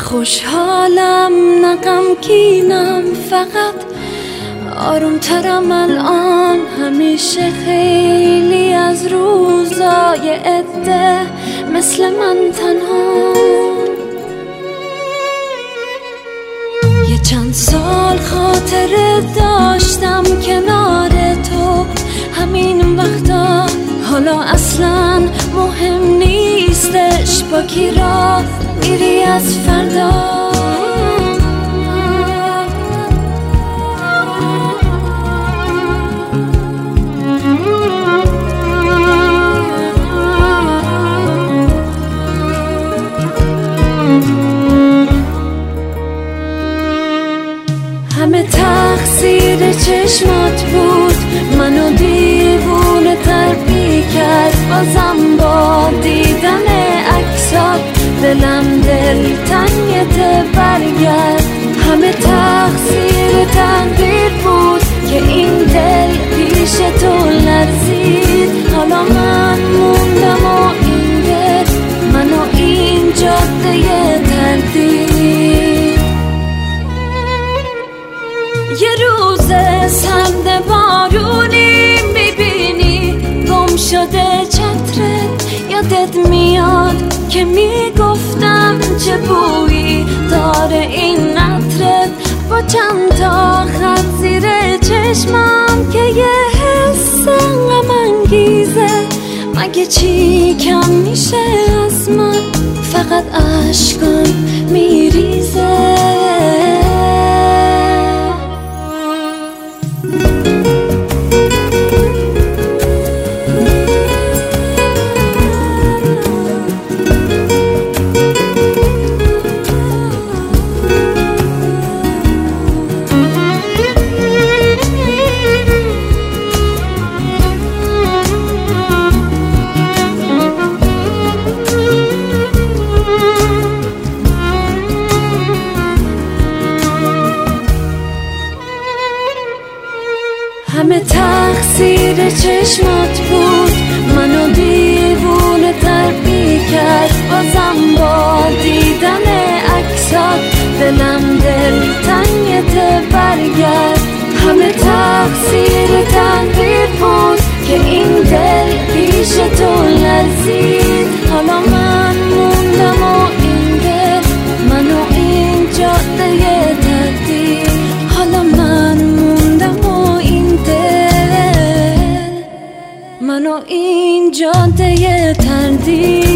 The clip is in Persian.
خوشحالم نه غمگینم، فقط آرومترم الان. همیشه خیلی از روزای عده مثل من تنها. یه چند سال خاطره داشتم کنار تو، همین وقتا حالا اصلا مهم نیستش با کی راه میری از فردا. همه تقصیر چشمات بود، منو دیوونه تربی کرد. بازم با دیدن عکسات دلم دلتنگت برگرد. همه تقصیر تقدیر بود که این دل پیش تو لرزید. حالا من موندم و این دل، من و این جاده تردید. یه روز سرد بارونی میبینی گم شده چترت، یادت میاد که میگفتم چه بویی داره این عطرت. با چند تا خط زیر چشمم که یه حس غم انگیزه. مگه چی کم میشه از من، فقط اشکم میریزه. همه تقصیر چشمات بود، منو دیوونه تربی کرد. بازم با دیدن عکسات دلم دلتنگت برگرد. همه تقصیر تقدیر بود که این دل پیش تو لرزید. حالا من موندم و این دل، من و این جاده تردید. حالا من موندم و این دل، من و این جاده تردید.